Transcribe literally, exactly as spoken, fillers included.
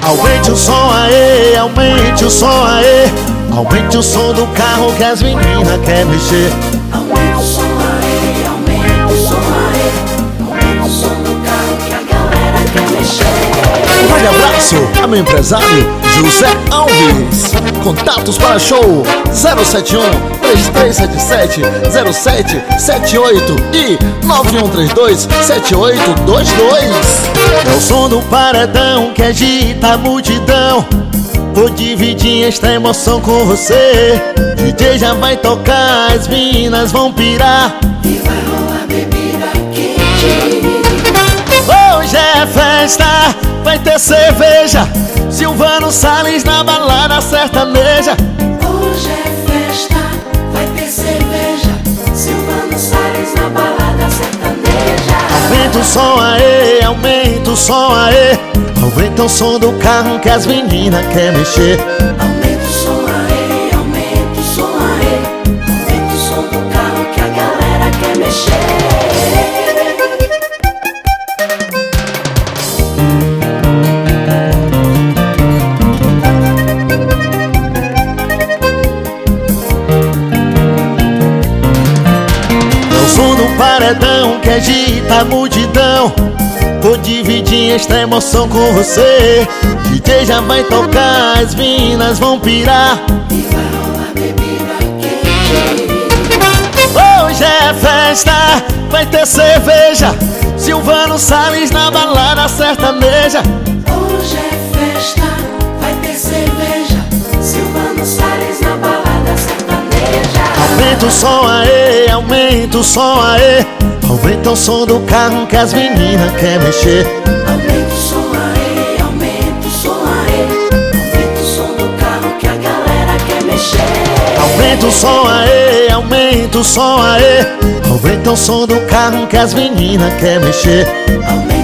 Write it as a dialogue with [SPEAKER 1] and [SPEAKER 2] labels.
[SPEAKER 1] Aumente o som aê, aumente o som aê. Aumente o som do carro que as meninas querem mexer.
[SPEAKER 2] Aumenta o som aê, aumenta o som aê. Aumenta o som do carro que a galera quer mexer.
[SPEAKER 1] Um grande abraço a meu empresário José Alves. Contatos para show zero sete um, três três sete sete, zero sete sete oito e nove um três dois, sete oito dois dois. É o som do paredão que agita a multidão. Vou dividir esta emoção com você. D J já vai tocar, as minas vão pirar
[SPEAKER 2] E vai rolar bebida quente.
[SPEAKER 1] Hoje é festa, vai ter cerveja. Silvano Salles na balada sertaneja.
[SPEAKER 2] Hoje é festa, vai ter cerveja. Silvano Salles na balada sertaneja.
[SPEAKER 1] Aumenta o som aê, aumenta o som aê. Aumenta o som do carro que as meninas querem mexer.
[SPEAKER 2] Aumenta o som aê, aumenta o som aê. Aumenta o som do carro que a galera quer mexer.
[SPEAKER 1] É o som do paredão que agita a multidão. Vou dividir esta emoção com você. D J já vai tocar, as minas vão pirar
[SPEAKER 2] E vai rolar bebida quente.
[SPEAKER 1] Hoje é festa, vai ter cerveja. Silvano Salles na balada sertaneja.
[SPEAKER 2] Hoje é festa, vai ter cerveja. Silvano Salles na balada sertaneja.
[SPEAKER 1] Aumenta o som aê, aumenta o som aê. Aumenta o som do carro que as meninas querem mexer.
[SPEAKER 2] Aumenta o som aê, aumenta o som aê. Aumenta o som do carro que a galera quer mexer.
[SPEAKER 1] Aumenta o som aê, aumenta o som aê. Aumenta o som do carro que as meninas querem mexer.
[SPEAKER 2] Aumenta